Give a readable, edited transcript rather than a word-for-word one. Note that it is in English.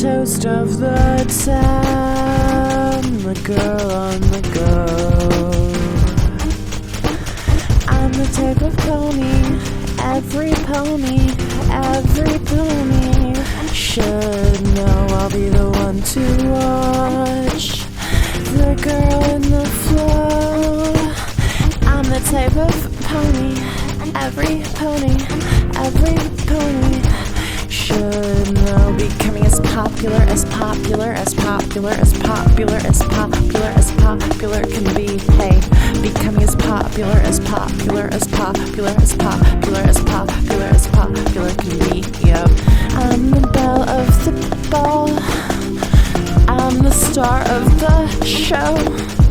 toast of the town, the girl on the go. I'm the type of pony, every pony should know. I'll be the one to watch the girl in the flow. I'm the type of pony, every pony should know. Becoming as popular can be. Hey, becoming as popular can be. Yep. I'm the belle of the ball. I'm the star of the show.